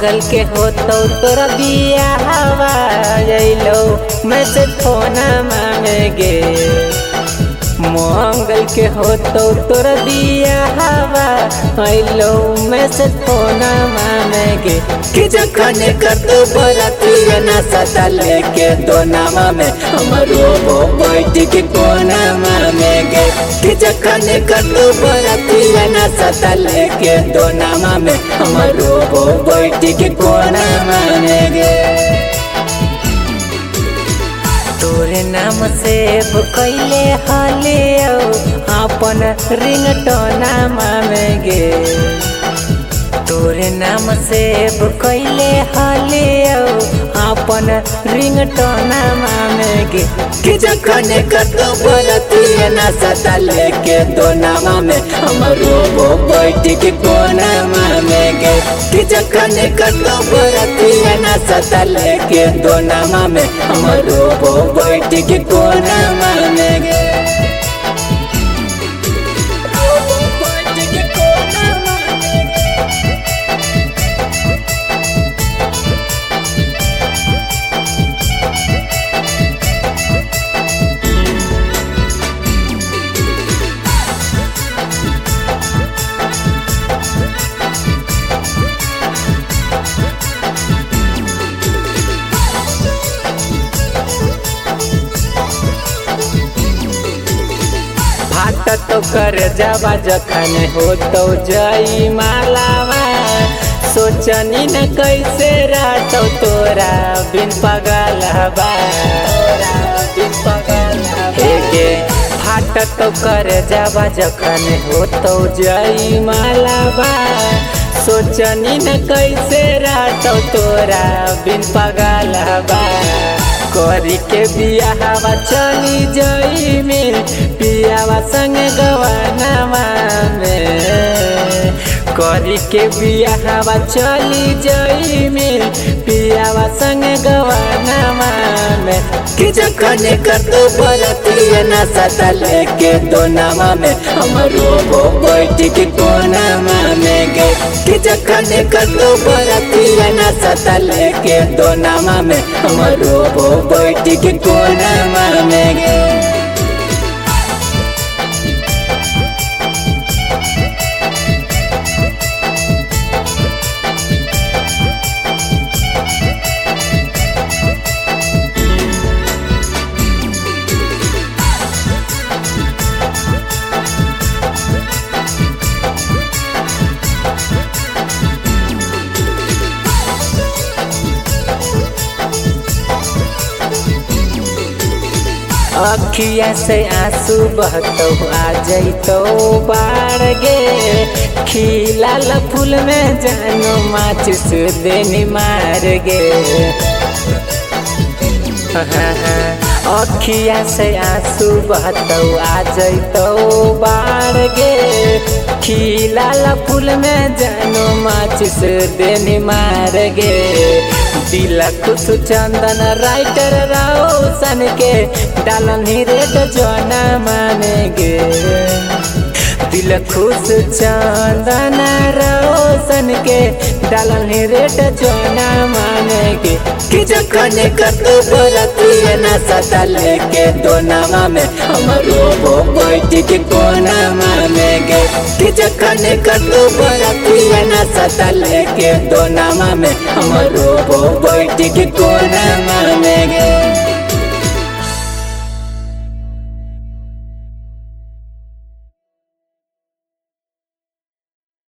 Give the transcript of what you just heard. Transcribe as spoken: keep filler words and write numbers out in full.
मंगल के होतो तोरा बियाहवा जइलो मैसेज फोना में गे मंगल के होतो तोरा बियाहवा आइलो मैसेज फोना में गे कि जखन करतो बराती ना सता लेके दो नामा में हमरो वो बैठ के कोना में गे कि जखन करतो बराती ना सता लेके दो नामा में हमरो वो बैठ के कोना में गे तोरे नाम से कैले हाले अपन रिंगटोना में गे तोरे नाम से कैले हाले अपन रिंगटोना में गे कि जखन करतो बराती ना सता लेके दो नामा में हमरो वो बैठ के कोना में गे कि जखन करतो बराती ना सता लेके दो नामा में हमरो वो बैठ के कोना में गे तो कर जावा जखन हो तो जई मालावा सोचनी न कैसे रातो तोरा बिन पगल हवा हे गे फाट तो कर जावा जखन हो तो जई मालावा सोचनी न कैसे रातो तोरा बिन पगल हवा करी के बियाहवा चली जई मिल पियावा संग गवानावा में करी के बियाहवा चली जई मिल पियावा संग गवानावा में कि जखन करतो बराती ना सता लेके दो नामा में हमरो वो बैठ के कोना में गे कि जखन करतो बराती ना सता लेके दो नामा में हमरो वो बैठ के कोना में गे अखिया से आंसू बहतो आ जइतो बाढ़ गे खिलाल फूल में जानो माचिस देनी मार गे अखिया से आंसू बहतो आ जइतो बाढ़ गे खिलाल फूल में जानो माचिस देनी मार गे दिल खुश चंदन राइटर रोशन के डालन रेड जोना माने गे दिल खुश चंदन रोशन के डालन रेड जोना माने गे कि जखन करतो बराती ना सता लेके दो नामा में हमरो वो बैठ के कोना में गे कि जखन करतो बराती ना सता लेके दो नामा में हमरो वो बैठ के कोना